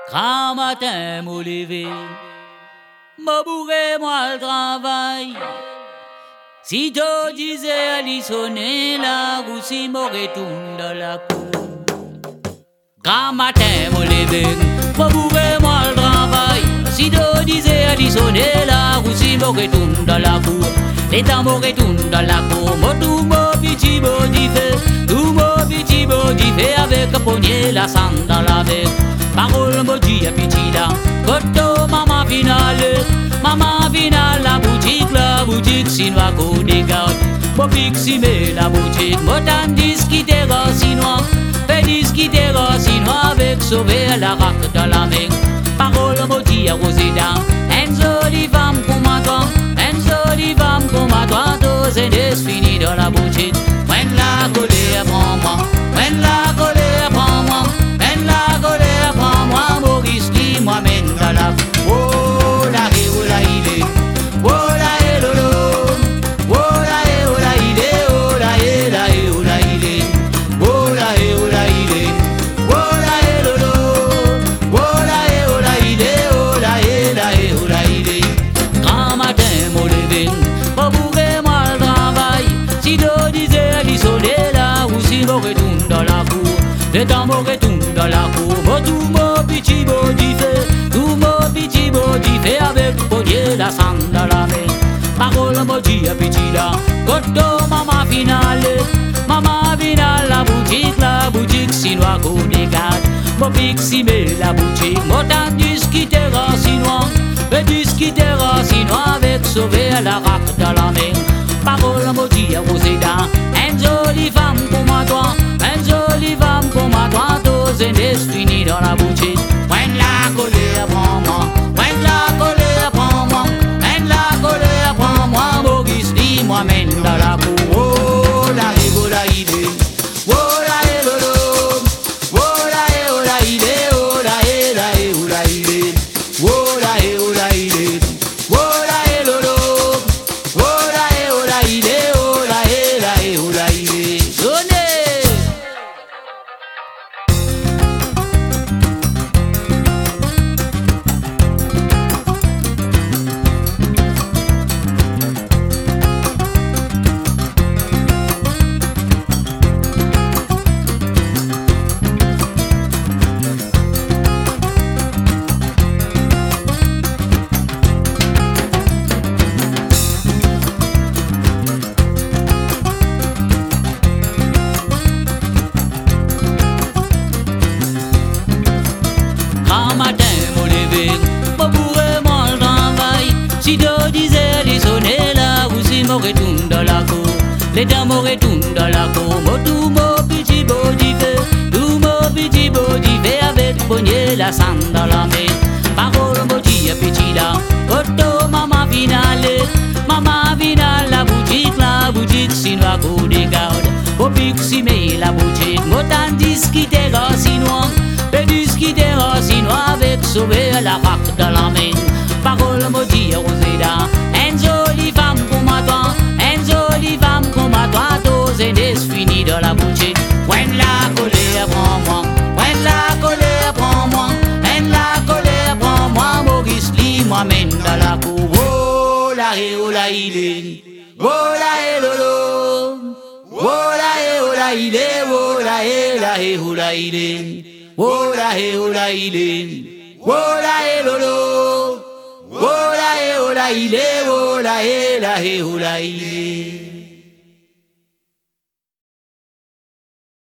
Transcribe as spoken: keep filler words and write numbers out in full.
Grand matin, m'au levé, me bourré moi le travail. Si tu disais aller sonner la roue, si m'aurait tourné dans la cour. Grand matin, m'au levé, me bourré moi le travail. Si tu disais aller sonner la roue, si m'aurait tourné dans la cour. Les temps m'aurait tourné dans la cour, moi tout mon petit body fait, tout mon petit body fait avec un poignet la sang dans la bec. Parole me dit à petit là, Koto maman finale, maman finale la boutique, la boutique chinois qu'on dégarde. Mon pixie mais la boutique, mon tandis qui t'est chinois, pédis qui t'est chinois avec sauver la raque dans la main. Parole me dit à Rosida, une jolie femme pour moi toi, une jolie femme pour moi toi, deux années fini dans la boutique. When la colère prend moi, when la colère prend moi, when la colère prend moi, Maurice qui m'amène dans la oh la hé oh la il est, oh la hé lolo, oh la hé oh la il est, oh la hé la hé oh la il est, oh la hé oh la il est, oh la hé lolo, oh la hé oh la il est, oh la hé la hé oh la il est. Grand matin m'au levé, me bourré moi le travail. Si tu disais aller sonner là ou si me retourne dans la cour, le temps me retourne dans la cour. Moi tout mon petit body fait, tout mon petit body fait avec poignet la sang dans la main. Parole me dit à petit là, Koto maman finale, maman finale la boutique, la boutique chinois qu'on dégarde. Mon pixie mais la boutique, mon tandis qui t'est chinois, pédis qui t'est chinois avec sauver la raque dans la main. Parole me dit à Rosida, une jolie femme pour moi toi, une jolie femme pour moi toi, deux années fini dans la boutique. When la colère prend moi, when la colère prend moi, when la colère prend moi, Maurice dit moi mène dans la cour. Oh la hé oh la il est, oh la hé lolo, oh la hé oh la il est, oh la hé la hé oh la il est, oh la hé oh la il est, oh la hé lolo, oh la hé oh la il est, oh la hé la hé oh la il est. Sonnez. Grand matin m'au levé, me bourré moi le travail. Si tu disais aller sonner là ou si me retourne dans la cour, les dents me retournent dans la cour. Moi tout mon petit body fait, tout mon petit body fait avec poignet la sang dans la main. Parole me dit à petit là, Koto maman finale, maman finale la boutique, la boutique chinois qu'on dégarde. Au pixie mais la boutique, moi tandis qui t'est chinois, pédis qui t'est chinois avec sauver la raque dans la main. Parole me dit à Rosida, une jolie femme pour moi toi, une jolie femme pour moi toi, deux années fini dans la boutique. When la colère prend moi, when la colère prend moi, when la colère prend moi, Maurice lit moi mène dans la cour. Oh la hé oh la il est, oh la hé lolo, oh la hé oh la il est, oh la hé la hé oh la il est, oh la hé oh la il est, oh la hé lolo, oh la hé oh la il est, oh la hé la hé oh la il est.